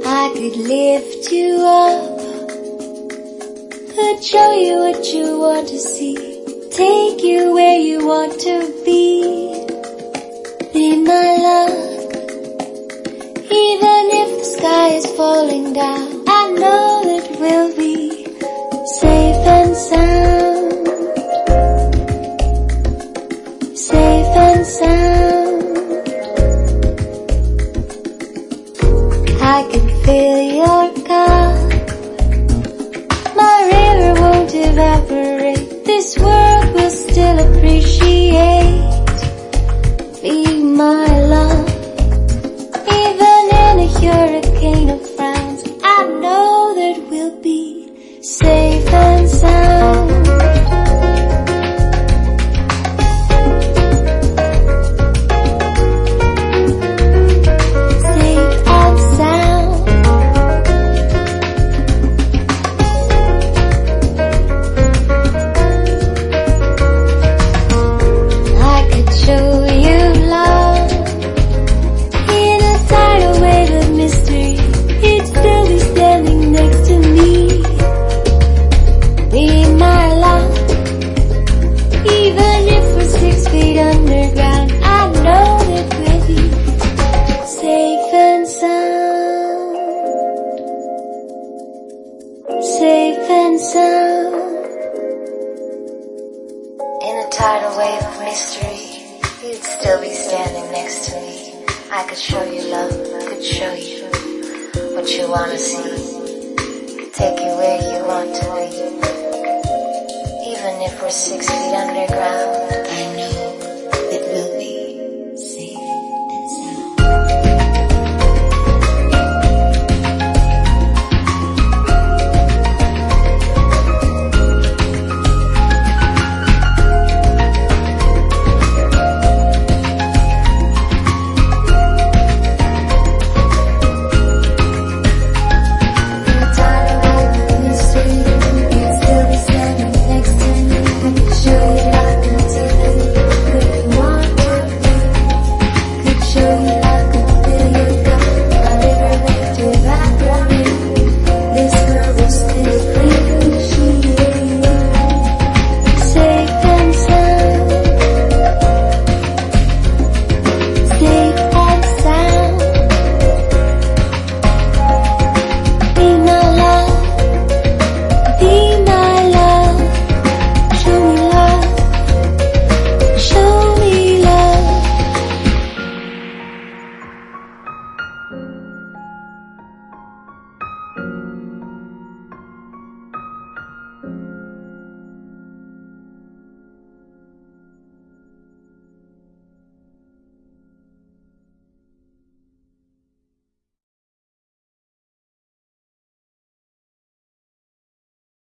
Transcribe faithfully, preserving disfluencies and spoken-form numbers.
I could lift you up, could show you what you want to see, take you where you want to be. Be my love, even if the sky is falling down, I know that we'll be safe and sound, safe and sound. I can fill your cup, my river won't evaporate, this world will still appreciate. Be my love, even in a hurricane of frowns, I know that we'll be safe and sound. Underground, I know that we'll be safe and sound, safe and sound. In a tidal wave of mystery, you'd still be standing next to me. I could show you love, could show you what you wanna see, could take you where you want to be. Even if we're six feet underground,